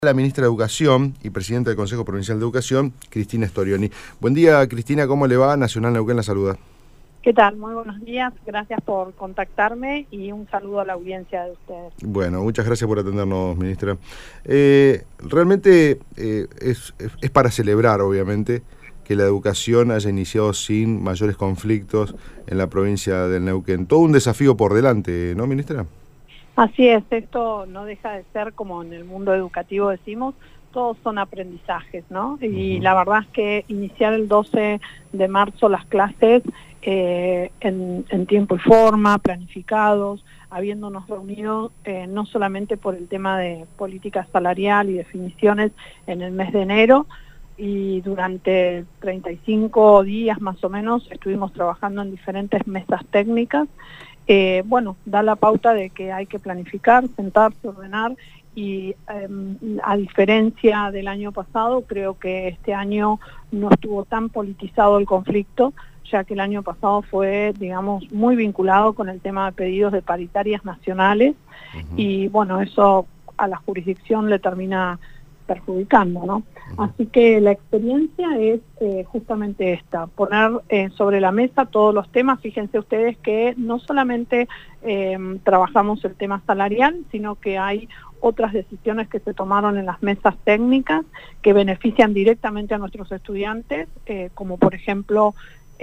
La ministra de Educación y presidenta del Consejo Provincial de Educación, Cristina Storioni. Buen día, Cristina, ¿cómo le va? Nacional Neuquén la saluda. ¿Qué tal? Muy buenos días, gracias por contactarme y un saludo a la audiencia de ustedes. Bueno, muchas gracias por atendernos, ministra. Realmente es para celebrar, obviamente, que la educación haya iniciado sin mayores conflictos en la provincia del Neuquén. Todo un desafío por delante, ¿no, ministra? Así es, esto no deja de ser, como en el mundo educativo decimos, todos son aprendizajes, ¿no? Y la verdad es que iniciar el 12 de marzo las clases en tiempo y forma, planificados, habiéndonos reunido no solamente por el tema de política salarial y definiciones en el mes de enero, y durante 35 días más o menos estuvimos trabajando en diferentes mesas técnicas. Bueno, da la pauta de que hay que planificar, sentarse, ordenar y a diferencia del año pasado, creo que este año no estuvo tan politizado el conflicto, ya que el año pasado fue, digamos, muy vinculado con el tema de pedidos de paritarias nacionales y bueno, eso a la jurisdicción le termina perjudicando, ¿no? Así que la experiencia es justamente esta, poner sobre la mesa todos los temas. Fíjense ustedes que no solamente trabajamos el tema salarial, sino que hay otras decisiones que se tomaron en las mesas técnicas que benefician directamente a nuestros estudiantes, como por ejemplo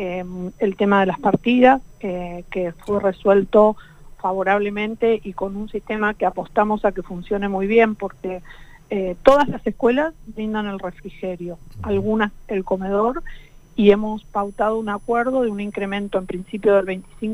el tema de las partidas, que fue resuelto favorablemente y con un sistema que apostamos a que funcione muy bien, porque todas las escuelas brindan el refrigerio, algunas el comedor, y hemos pautado un acuerdo de un incremento en principio del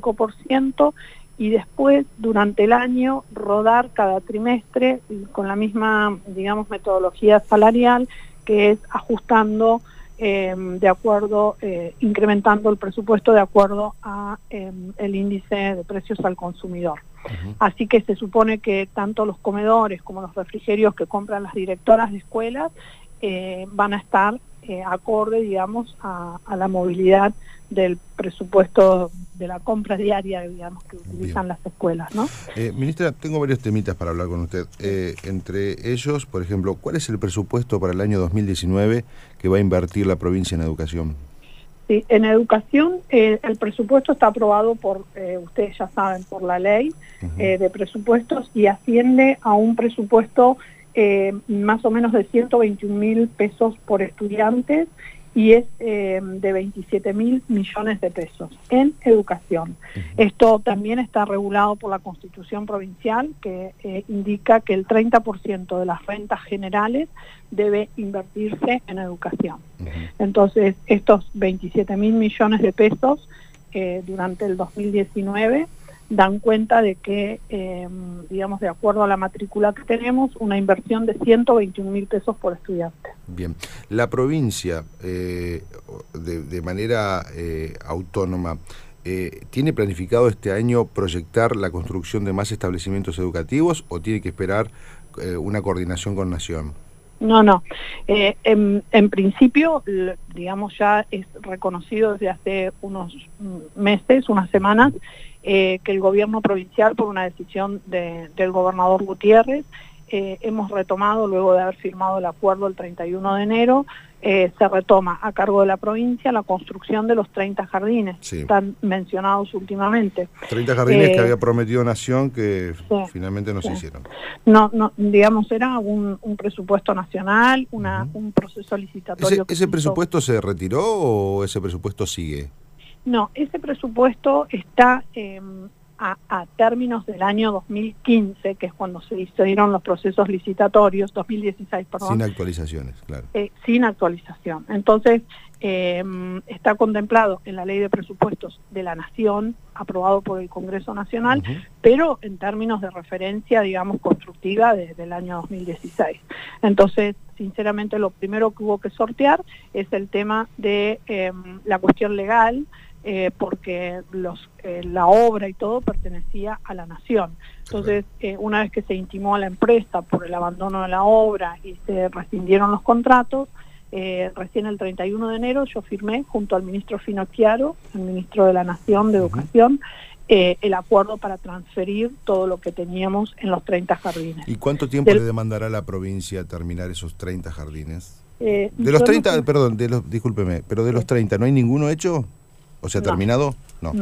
25% y después durante el año rodar cada trimestre con la misma, digamos, metodología salarial, que es ajustando de acuerdo, incrementando el presupuesto de acuerdo a el índice de precios al consumidor. Así que se supone que tanto los comedores como los refrigerios que compran las directoras de escuelas van a estar acorde, digamos, a la movilidad del presupuesto de la compra diaria, digamos, que utilizan las escuelas, ¿no? Ministra, tengo varios temitas para hablar con usted. Entre ellos, por ejemplo, ¿cuál es el presupuesto para el año 2019 que va a invertir la provincia en educación? Sí, en educación el presupuesto está aprobado por, ustedes ya saben, por la ley de presupuestos, y asciende a un presupuesto más o menos de 121.000 pesos por estudiantes, y es de 27.000 millones de pesos en educación. Esto también está regulado por la Constitución Provincial, que indica que el 30% de las rentas generales debe invertirse en educación. Entonces, estos 27.000 millones de pesos durante el 2019 dan cuenta de que, digamos, de acuerdo a la matrícula que tenemos, una inversión de 121.000 pesos por estudiante. Bien, la provincia, de manera autónoma, ¿tiene planificado este año proyectar la construcción de más establecimientos educativos o tiene que esperar una coordinación con Nación? No. En principio, digamos, ya es reconocido desde hace unos meses, unas semanas, que el gobierno provincial, por una decisión del gobernador Gutiérrez, hemos retomado, luego de haber firmado el acuerdo el 31 de enero, se retoma a cargo de la provincia la construcción de los 30 jardines, sí, están mencionados últimamente. 30 jardines que había prometido Nación, que finalmente no se hicieron. No, digamos, era un presupuesto nacional, un proceso licitatorio. ¿Ese presupuesto se retiró o ese presupuesto sigue? No, ese presupuesto está a términos del año 2015, que es cuando se hicieron los procesos licitatorios, 2016, perdón. Sin actualizaciones, claro. Sin actualización. Entonces, está contemplado en la Ley de Presupuestos de la Nación, aprobado por el Congreso Nacional, pero en términos de referencia, digamos, constructiva desde el año 2016. Entonces, sinceramente, lo primero que hubo que sortear es el tema de la cuestión legal, porque la obra y todo pertenecía a la Nación. Entonces, una vez que se intimó a la empresa por el abandono de la obra y se rescindieron los contratos, recién el 31 de enero yo firmé junto al ministro Finocchiaro, el ministro de la Nación de Educación, el acuerdo para transferir todo lo que teníamos en los 30 jardines. ¿Y cuánto tiempo le demandará a la provincia terminar esos 30 jardines? De los 30, perdón, discúlpeme, pero de los 30, ¿no hay ninguno hecho? O sea, ¿terminado?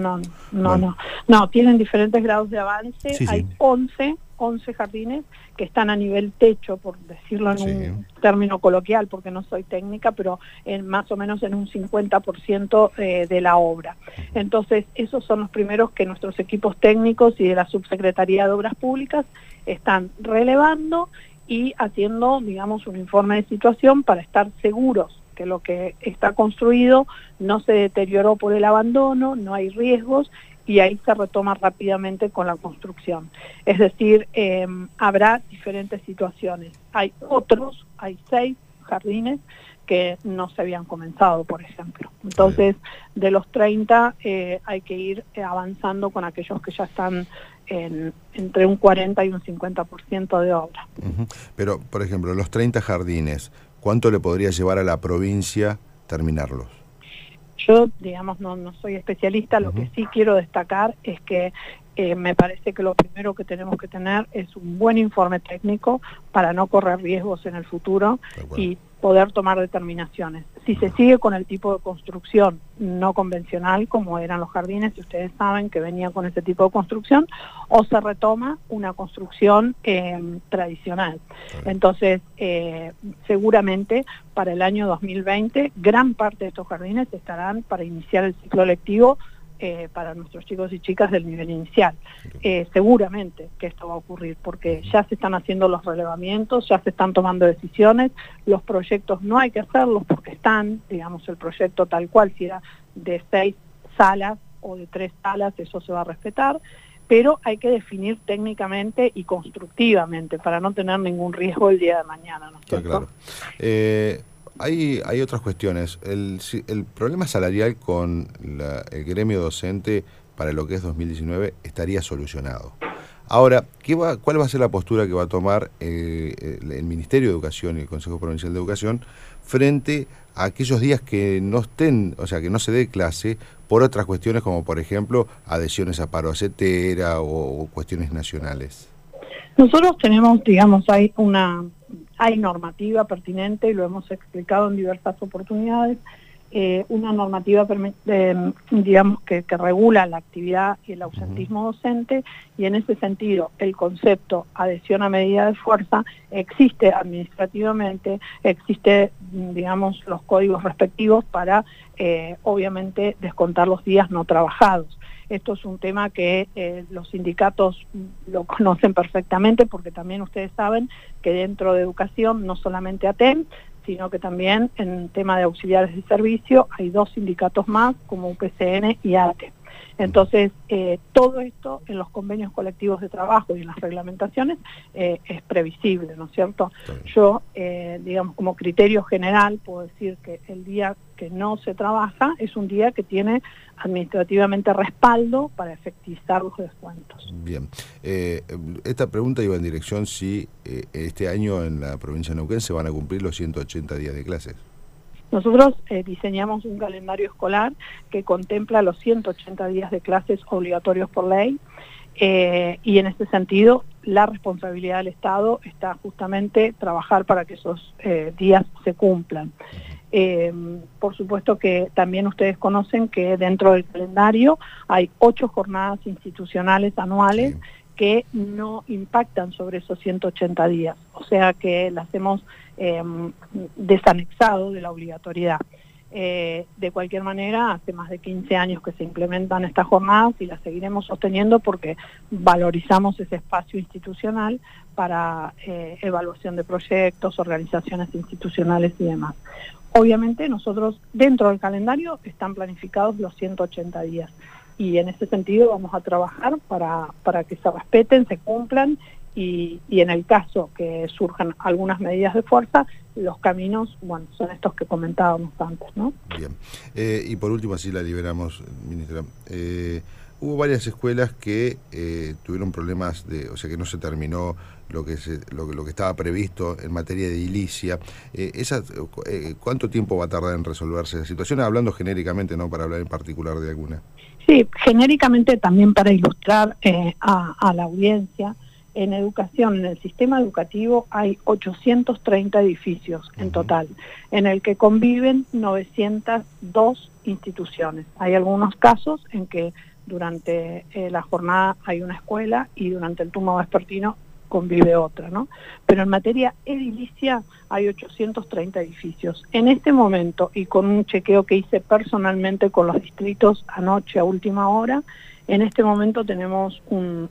No, tienen diferentes grados de avance. Sí, hay 11 jardines que están a nivel techo, por decirlo en un término coloquial, porque no soy técnica, pero más o menos en un 50% de la obra. Entonces, esos son los primeros que nuestros equipos técnicos y de la Subsecretaría de Obras Públicas están relevando y haciendo, digamos, un informe de situación para estar seguros que lo que está construido no se deterioró por el abandono, no hay riesgos, y ahí se retoma rápidamente con la construcción. Es decir, habrá diferentes situaciones. Hay 6 jardines que no se habían comenzado, por ejemplo. Entonces, de los 30 hay que ir avanzando con aquellos que ya están entre un 40 y un 50% de obra. Pero, por ejemplo, los 30 jardines, ¿cuánto le podría llevar a la provincia terminarlos? Yo, digamos, no soy especialista, lo que sí quiero destacar es que me parece que lo primero que tenemos que tener es un buen informe técnico para no correr riesgos en el futuro y poder tomar determinaciones. Si se sigue con el tipo de construcción no convencional, como eran los jardines, y ustedes saben que venía con ese tipo de construcción, o se retoma una construcción tradicional. Entonces, seguramente para el año 2020, gran parte de estos jardines estarán para iniciar el ciclo lectivo para nuestros chicos y chicas del nivel inicial. Seguramente que esto va a ocurrir, porque ya se están haciendo los relevamientos, ya se están tomando decisiones, los proyectos no hay que hacerlos porque están, digamos, el proyecto tal cual, si era de 6 salas o de 3 salas, eso se va a respetar, pero hay que definir técnicamente y constructivamente para no tener ningún riesgo el día de mañana, ¿no es cierto? Claro. Hay otras cuestiones. El problema salarial con el gremio docente para lo que es 2019 estaría solucionado. Ahora, ¿cuál va a ser la postura que va a tomar el Ministerio de Educación y el Consejo Provincial de Educación frente a aquellos días que no estén, o sea, que no se dé clase por otras cuestiones como, por ejemplo, adhesiones a paro acetera o cuestiones nacionales? Nosotros tenemos, digamos, hay normativa pertinente, y lo hemos explicado en diversas oportunidades, una normativa digamos que regula la actividad y el ausentismo docente, y en ese sentido el concepto adhesión a medida de fuerza existe administrativamente, existe, digamos, los códigos respectivos para obviamente descontar los días no trabajados. Esto es un tema que los sindicatos lo conocen perfectamente, porque también ustedes saben que dentro de educación, no solamente ATEM, sino que también en tema de auxiliares de servicio hay 2 sindicatos más, como UPCN y ATE. Entonces, todo esto en los convenios colectivos de trabajo y en las reglamentaciones es previsible, ¿no es cierto? Yo, digamos, como criterio general, puedo decir que el día que no se trabaja es un día que tiene administrativamente respaldo para efectivizar los descuentos. Bien. Esta pregunta iba en dirección si este año en la provincia de Neuquén se van a cumplir los 180 días de clases. Nosotros diseñamos un calendario escolar que contempla los 180 días de clases obligatorios por ley, y en ese sentido la responsabilidad del Estado está justamente trabajar para que esos días se cumplan. Por supuesto que también ustedes conocen que dentro del calendario hay 8 jornadas institucionales anuales que no impactan sobre esos 180 días, o sea que las hemos desanexado de la obligatoriedad. De cualquier manera, hace más de 15 años que se implementan estas jornadas y las seguiremos sosteniendo porque valorizamos ese espacio institucional para evaluación de proyectos, organizaciones institucionales y demás. Obviamente nosotros dentro del calendario están planificados los 180 días y en ese sentido vamos a trabajar para que se respeten, se cumplan y en el caso que surjan algunas medidas de fuerza, los caminos, bueno, son estos que comentábamos antes, ¿no? Bien. Y por último, así la liberamos, ministra. hubo varias escuelas que tuvieron problemas o sea, que no se terminó lo que estaba previsto en materia de edilicia. ¿Cuánto tiempo va a tardar en resolverse esa situación? Hablando genéricamente, no para hablar en particular de alguna. Sí, genéricamente también para ilustrar a la audiencia, en educación, en el sistema educativo hay 830 edificios en total, en el que conviven 902 instituciones. Hay algunos casos en que durante la jornada hay una escuela y durante el turno vespertino convive otra, ¿no? Pero en materia edilicia hay 830 edificios. En este momento, y con un chequeo que hice personalmente con los distritos anoche a última hora, en este momento tenemos un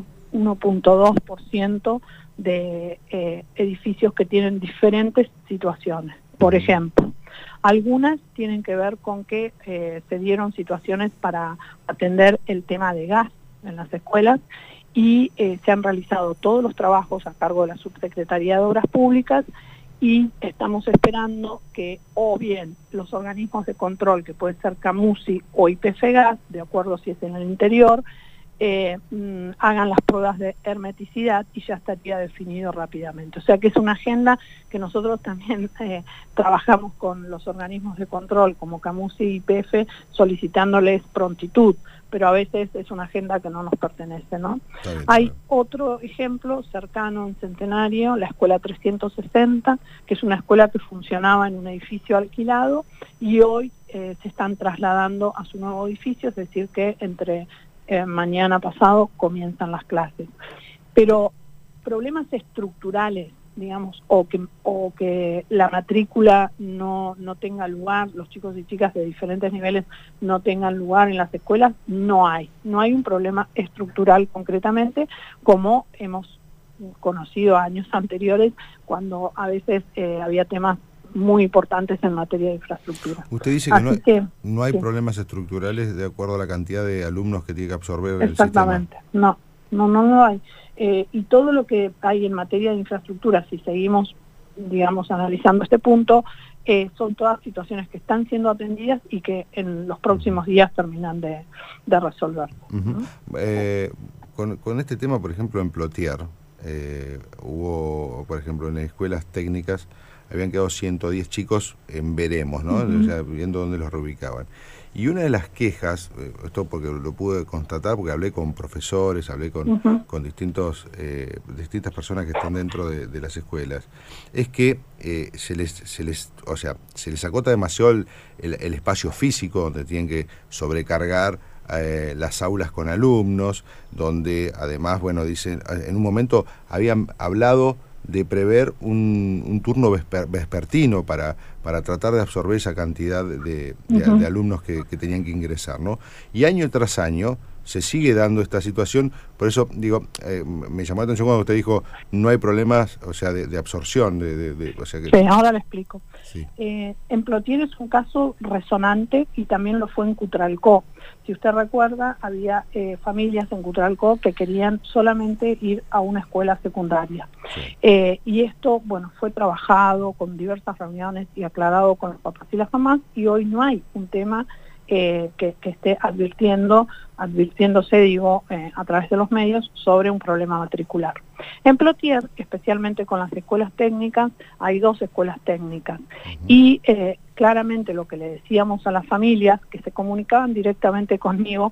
1.2% de edificios que tienen diferentes situaciones. Por ejemplo, algunas tienen que ver con que se dieron situaciones para atender el tema de gas en las escuelas y se han realizado todos los trabajos a cargo de la Subsecretaría de Obras Públicas y estamos esperando que o bien los organismos de control, que puede ser CAMUSI o IPFGAS, de acuerdo si es en el interior, hagan las pruebas de hermeticidad y ya estaría definido rápidamente. O sea que es una agenda que nosotros también trabajamos con los organismos de control como CAMUSI y IPF solicitándoles prontitud, pero a veces es una agenda que no nos pertenece, ¿no? Hay otro ejemplo cercano en Centenario, la Escuela 360, que es una escuela que funcionaba en un edificio alquilado y hoy se están trasladando a su nuevo edificio, es decir que entre mañana pasado comienzan las clases. Pero problemas estructurales, digamos, o que la matrícula no tenga lugar, los chicos y chicas de diferentes niveles no tengan lugar en las escuelas, no hay un problema estructural concretamente, como hemos conocido años anteriores, cuando a veces había temas muy importantes en materia de infraestructura. Usted dice que no hay problemas estructurales de acuerdo a la cantidad de alumnos que tiene que absorber el sistema. Exactamente, no hay. Y todo lo que hay en materia de infraestructura, si seguimos, digamos, analizando este punto, son todas situaciones que están siendo atendidas y que en los próximos días terminan de resolver. Con este tema, por ejemplo, en Plotier, hubo, por ejemplo, en escuelas técnicas, habían quedado 110 chicos en veremos, ¿no? O sea, viendo dónde los reubicaban. Y una de las quejas, esto porque lo pude constatar, porque hablé con profesores, hablé con distintas personas que están dentro de las escuelas, es que se les acota demasiado el espacio físico, donde tienen que sobrecargar las aulas con alumnos, donde además, bueno, dicen, en un momento habían hablado de prever un turno vespertino para tratar de absorber esa cantidad de alumnos que tenían que ingresar, ¿no? Y año tras año se sigue dando esta situación, por eso digo, me llamó la atención cuando usted dijo no hay problemas, o sea, de absorción, o sea que... Sí, ahora le explico. Sí. En Plotier es un caso resonante y también lo fue en Cutralcó. Si usted recuerda, había familias en Cutralcó que querían solamente ir a una escuela secundaria. Sí. Y esto, bueno, fue trabajado con diversas reuniones y aclarado con los papás y las mamás, y hoy no hay un tema que esté advirtiéndose, digo, a través de los medios sobre un problema matricular. En Plotier, especialmente con las escuelas técnicas, hay 2 escuelas técnicas y claramente lo que le decíamos a las familias, que se comunicaban directamente conmigo,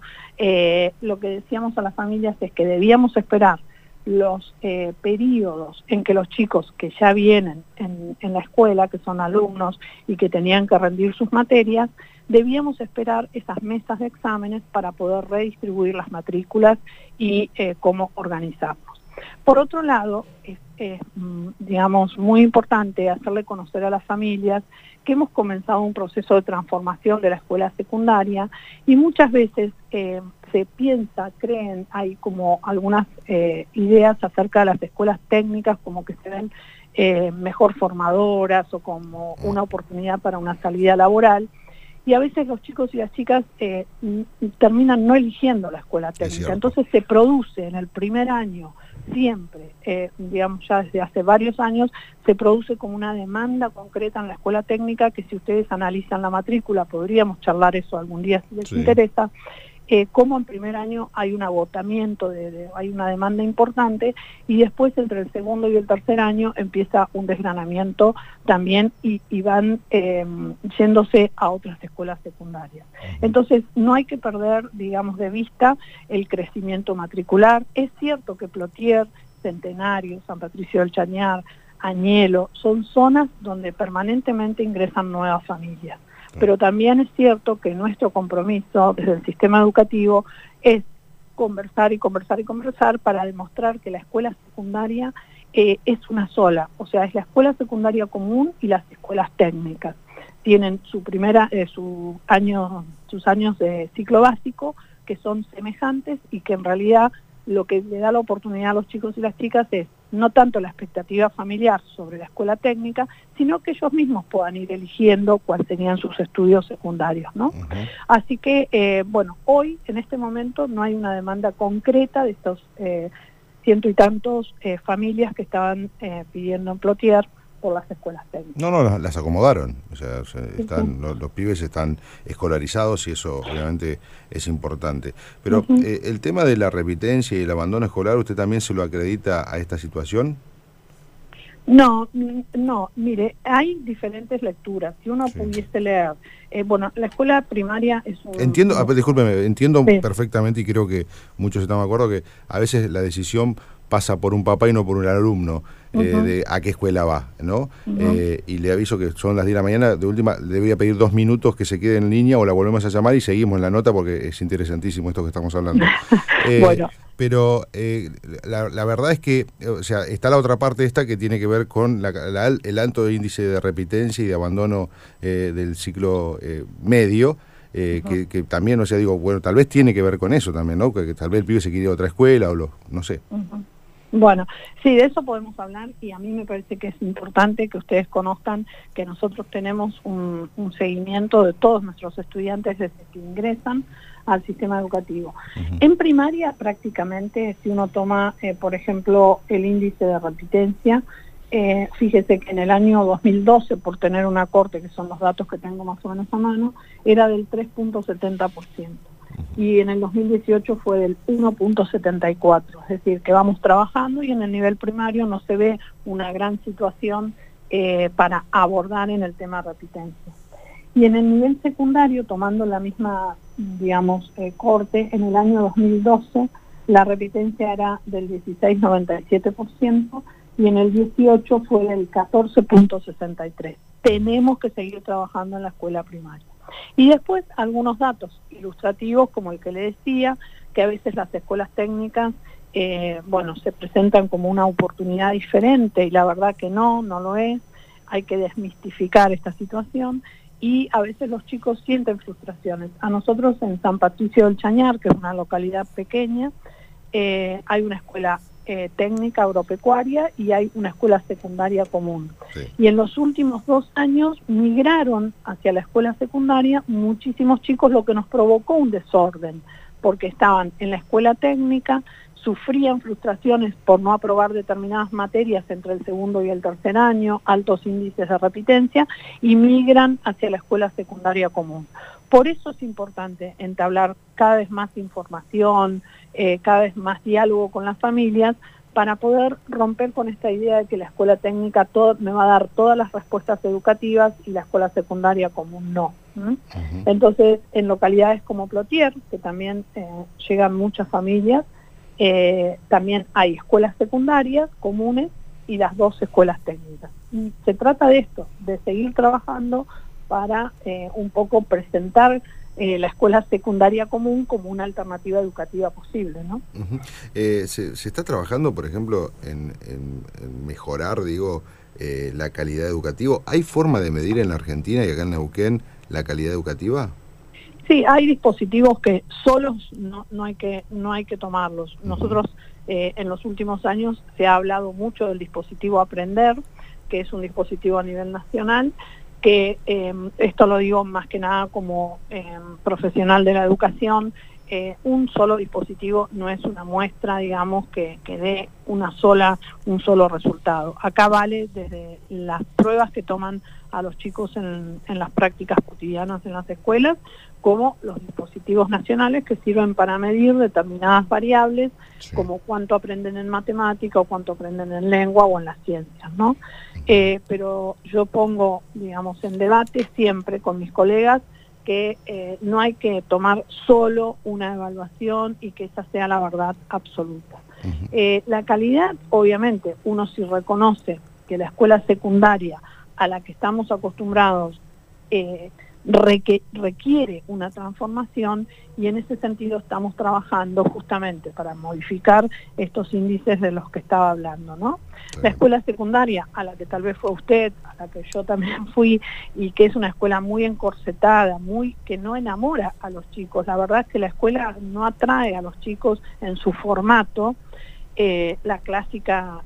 lo que decíamos a las familias es que debíamos esperar los periodos en que los chicos que ya vienen en la escuela, que son alumnos y que tenían que rendir sus materias, debíamos esperar esas mesas de exámenes para poder redistribuir las matrículas y cómo organizarnos. Por otro lado, es digamos, muy importante hacerle conocer a las familias que hemos comenzado un proceso de transformación de la escuela secundaria y muchas veces se piensa, creen, hay como algunas ideas acerca de las escuelas técnicas como que se ven mejor formadoras o como una oportunidad para una salida laboral. Y a veces los chicos y las chicas terminan no eligiendo la escuela técnica. Entonces se produce en el primer año, siempre, digamos ya desde hace varios años, se produce como una demanda concreta en la escuela técnica que si ustedes analizan la matrícula, podríamos charlar eso algún día si les interesa, cómo en primer año hay un agotamiento, hay una demanda importante, y después entre el segundo y el tercer año empieza un desgranamiento también y van yéndose a otras escuelas secundarias. Entonces no hay que perder, digamos, de vista el crecimiento matricular. Es cierto que Plotier, Centenario, San Patricio del Chañar, Añelo, son zonas donde permanentemente ingresan nuevas familias. Pero también es cierto que nuestro compromiso desde el sistema educativo es conversar y conversar y conversar para demostrar que la escuela secundaria es una sola, o sea, es la escuela secundaria común y las escuelas técnicas. Tienen sus años de ciclo básico que son semejantes y que en realidad lo que le da la oportunidad a los chicos y las chicas es no tanto la expectativa familiar sobre la escuela técnica, sino que ellos mismos puedan ir eligiendo cuáles serían sus estudios secundarios, ¿no? Así que, bueno, hoy, en este momento, no hay una demanda concreta de estos ciento y tantos familias que estaban pidiendo en Plotier por las escuelas técnicas. No, las acomodaron, o sea, los pibes están escolarizados y eso obviamente es importante. Pero el tema de la repitencia y el abandono escolar, ¿usted también se lo acredita a esta situación? No, mire, hay diferentes lecturas. Si uno pudiese leer, bueno, la escuela primaria es un... Discúlpeme, entiendo perfectamente y creo que muchos estamos de acuerdo que a veces la decisión pasa por un papá y no por un alumno, de a qué escuela va, ¿no? Y le aviso que son las 10 de la mañana, de última le voy a pedir 2 minutos que se quede en línea o la volvemos a llamar y seguimos en la nota porque es interesantísimo esto que estamos hablando. Bueno. Pero la verdad es que, o sea, está la otra parte esta que tiene que ver con el alto índice de repitencia y de abandono del ciclo medio, que también, o sea, digo, bueno, tal vez tiene que ver con eso también, ¿no? Que tal vez el pibe se quiere ir a otra escuela o no sé. Bueno, sí, de eso podemos hablar y a mí me parece que es importante que ustedes conozcan que nosotros tenemos un seguimiento de todos nuestros estudiantes desde que ingresan al sistema educativo. En primaria prácticamente, si uno toma, por ejemplo, el índice de repitencia, fíjese que en el año 2012, por tener una corte, que son los datos que tengo más o menos a mano, era del 3.70%. Y en el 2018 fue del 1.74%, es decir, que vamos trabajando y en el nivel primario no se ve una gran situación para abordar en el tema repitencia. Y en el nivel secundario, tomando la misma, digamos, corte, en el año 2012 la repitencia era del 16.97% y en el 18 fue del 14.63%. Tenemos que seguir trabajando en la escuela primaria. Y después algunos datos ilustrativos, como el que le decía, que a veces las escuelas técnicas, bueno, se presentan como una oportunidad diferente y la verdad que no lo es. Hay que desmistificar esta situación y a veces los chicos sienten frustraciones. A nosotros en San Patricio del Chañar, que es una localidad pequeña, hay una escuela técnica agropecuaria y hay una escuela secundaria común. Sí. Y en los últimos 2 años migraron hacia la escuela secundaria muchísimos chicos, lo que nos provocó un desorden, porque estaban en la escuela técnica, sufrían frustraciones por no aprobar determinadas materias entre el segundo y el tercer año, altos índices de repitencia, y migran hacia la escuela secundaria común. Por eso es importante entablar cada vez más información, cada vez más diálogo con las familias, para poder romper con esta idea de que la escuela técnica me va a dar todas las respuestas educativas y la escuela secundaria común no. Entonces, en localidades como Plotier, que también llegan muchas familias, también hay escuelas secundarias comunes y las 2 escuelas técnicas. Y se trata de esto, de seguir trabajando para un poco presentar la escuela secundaria común como una alternativa educativa posible, ¿no? Se está trabajando, por ejemplo, en mejorar, la calidad educativa. ¿Hay forma de medir en la Argentina y acá en Neuquén la calidad educativa? Sí, hay dispositivos que solos no hay que tomarlos. Nosotros en los últimos años se ha hablado mucho del dispositivo Aprender, que es un dispositivo a nivel nacional, que esto lo digo más que nada como profesional de la educación, un solo dispositivo no es una muestra, digamos, que dé un solo resultado. Acá vale desde las pruebas que toman a los chicos en las prácticas cotidianas en las escuelas, como los dispositivos nacionales que sirven para medir determinadas variables, sí, como cuánto aprenden en matemática o cuánto aprenden en lengua o en las ciencias, ¿no? Pero yo pongo, digamos, en debate siempre con mis colegas que no hay que tomar solo una evaluación y que esa sea la verdad absoluta. La calidad, obviamente, uno sí reconoce que la escuela secundaria a la que estamos acostumbrados requiere una transformación, y en ese sentido estamos trabajando justamente para modificar estos índices de los que estaba hablando, ¿no? Sí. La escuela secundaria, a la que tal vez fue usted, a la que yo también fui, y que es una escuela muy encorsetada, que no enamora a los chicos. La verdad es que la escuela no atrae a los chicos en su formato. La clásica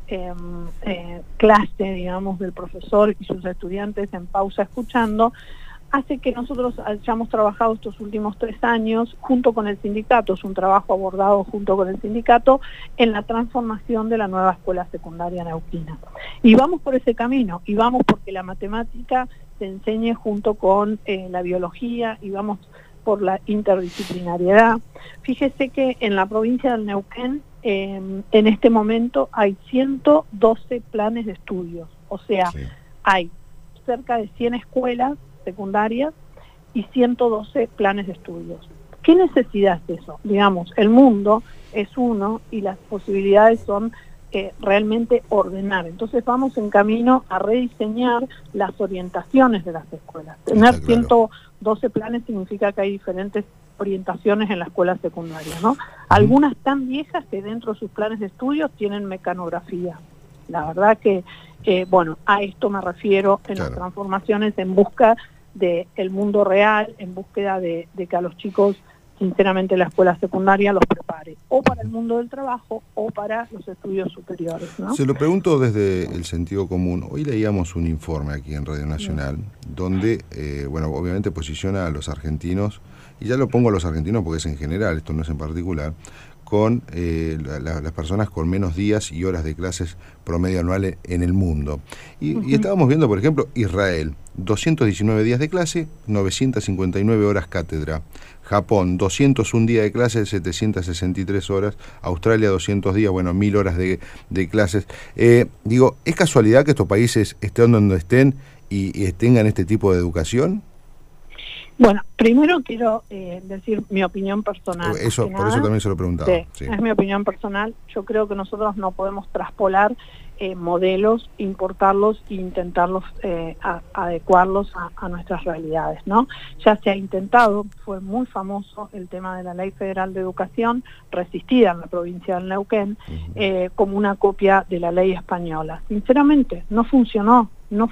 clase, digamos, del profesor y sus estudiantes en pausa escuchando, hace que nosotros hayamos trabajado estos últimos 3 años junto con el sindicato, es un trabajo abordado junto con el sindicato en la transformación de la nueva escuela secundaria neuquina. Y vamos por ese camino, y vamos porque la matemática se enseñe junto con la biología, y vamos por la interdisciplinariedad. Fíjese que en la provincia del Neuquén, en este momento hay 112 planes de estudios, o sea, sí, hay cerca de 100 escuelas secundarias y 112 planes de estudios. ¿Qué necesidad es eso? Digamos, el mundo es uno y las posibilidades son realmente ordenar. Entonces vamos en camino a rediseñar las orientaciones de las escuelas. Tener 112 planes significa que hay diferentes orientaciones en la escuela secundaria, ¿no? Algunas tan viejas que dentro de sus planes de estudios tienen mecanografía. La verdad que, bueno, a esto me refiero en las transformaciones en busca del mundo real, en búsqueda de que a los chicos, sinceramente, la escuela secundaria los prepare o para el mundo del trabajo o para los estudios superiores, ¿no? Se lo pregunto desde el sentido común. Hoy leíamos un informe aquí en Radio Nacional donde, bueno, obviamente posiciona a los argentinos, y ya lo pongo a los argentinos porque es en general, esto no es en particular, con las personas con menos días y horas de clases promedio anual en el mundo. Y estábamos viendo, por ejemplo, Israel, 219 días de clase, 959 horas cátedra. Japón, 201 días de clase, 763 horas. Australia, 200 días, bueno, 1000 horas de clases. Digo, ¿es casualidad que estos países estén donde estén y tengan este tipo de educación? Bueno, primero quiero decir mi opinión personal. Por eso también se lo preguntaba. Sí, sí, es mi opinión personal. Yo creo que nosotros no podemos traspolar modelos, importarlos e intentarlos adecuarlos a nuestras realidades, ¿no? Ya se ha intentado, fue muy famoso el tema de la Ley Federal de Educación, resistida en la provincia del Neuquén, como una copia de la ley española. Sinceramente, no funcionó,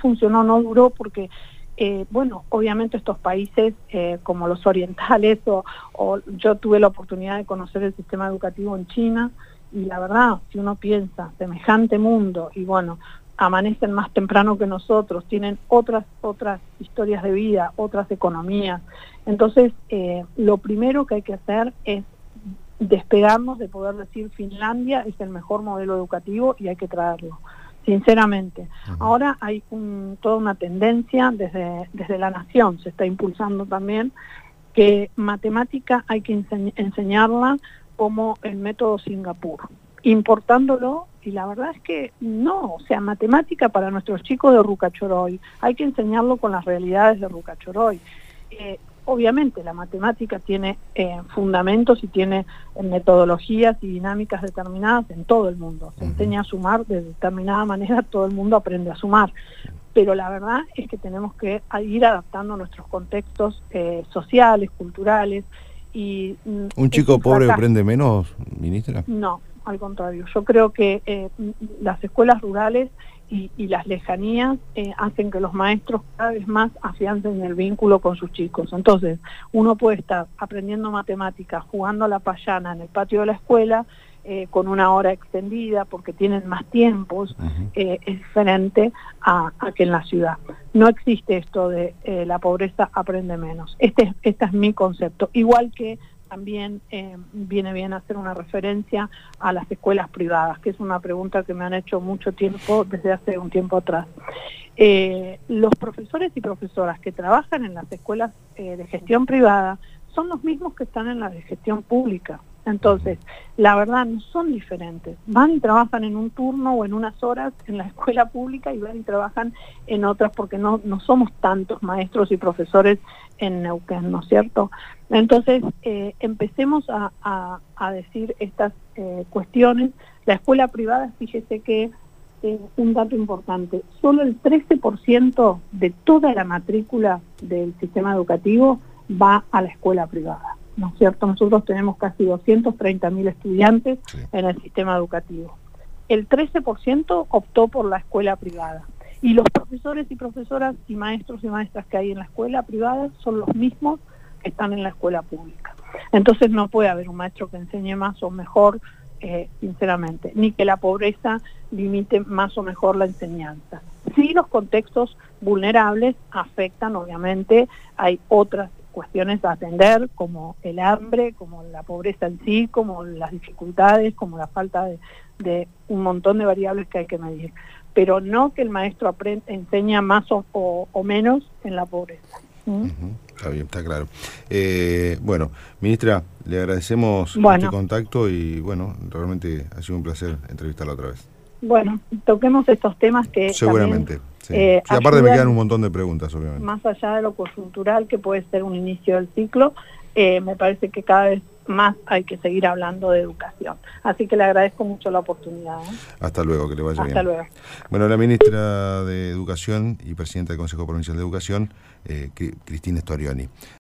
no duró porque... bueno, obviamente estos países como los orientales o yo tuve la oportunidad de conocer el sistema educativo en China, y la verdad, si uno piensa semejante mundo y bueno, amanecen más temprano que nosotros, tienen otras historias de vida, otras economías. Entonces, lo primero que hay que hacer es despegarnos de poder decir Finlandia es el mejor modelo educativo y hay que traerlo. Sinceramente. Ahora hay toda una tendencia desde la nación, se está impulsando también, que matemática hay que enseñarla como el método Singapur, importándolo, y la verdad es que no, o sea, matemática para nuestros chicos de Rucachoroy, hay que enseñarlo con las realidades de Rucachoroy. Obviamente la matemática tiene fundamentos y tiene metodologías y dinámicas determinadas en todo el mundo. Se enseña a sumar de determinada manera, todo el mundo aprende a sumar. Pero la verdad es que tenemos que ir adaptando nuestros contextos sociales, culturales. Y ¿un chico pobre aprende menos, ministra? No, al contrario. Yo creo que las escuelas rurales y las lejanías hacen que los maestros cada vez más afiancen el vínculo con sus chicos. Entonces, uno puede estar aprendiendo matemáticas, jugando a la payana en el patio de la escuela, con una hora extendida, porque tienen más tiempos, es diferente a que en la ciudad. No existe esto de la pobreza aprende menos. Este es mi concepto. Igual que también viene bien hacer una referencia a las escuelas privadas, que es una pregunta que me han hecho mucho tiempo, desde hace un tiempo atrás. Los profesores y profesoras que trabajan en las escuelas de gestión privada son los mismos que están en la de gestión pública. Entonces, la verdad, no son diferentes. Van y trabajan en un turno o en unas horas en la escuela pública y van y trabajan en otras, porque no somos tantos maestros y profesores en Neuquén, ¿no es cierto? Entonces, empecemos a decir estas cuestiones. La escuela privada, fíjese que un dato importante, solo el 13% de toda la matrícula del sistema educativo va a la escuela privada, ¿no es cierto? Nosotros tenemos casi 230.000 estudiantes en el sistema educativo. El 13% optó por la escuela privada. Y los profesores y profesoras y maestros y maestras que hay en la escuela privada son los mismos que están en la escuela pública. Entonces no puede haber un maestro que enseñe más o mejor, sinceramente, ni que la pobreza limite más o mejor la enseñanza. Sí, los contextos vulnerables afectan, obviamente, hay otras cuestiones a atender, como el hambre, como la pobreza en sí, como las dificultades, como la falta de un montón de variables que hay que medir, pero no que el maestro enseña más o menos en la pobreza. Está bien, está claro. Bueno, ministra, le agradecemos este contacto y bueno, realmente ha sido un placer entrevistarla otra vez. Bueno, toquemos estos temas que seguramente. Sí. Sí, aparte me quedan un montón de preguntas, obviamente. Más allá de lo coyuntural, que puede ser un inicio del ciclo, me parece que cada vez más hay que seguir hablando de educación. Así que le agradezco mucho la oportunidad. Hasta luego, que le vaya bien. Hasta luego. Bueno, la ministra de Educación y presidenta del Consejo Provincial de Educación, Cristina Storioni.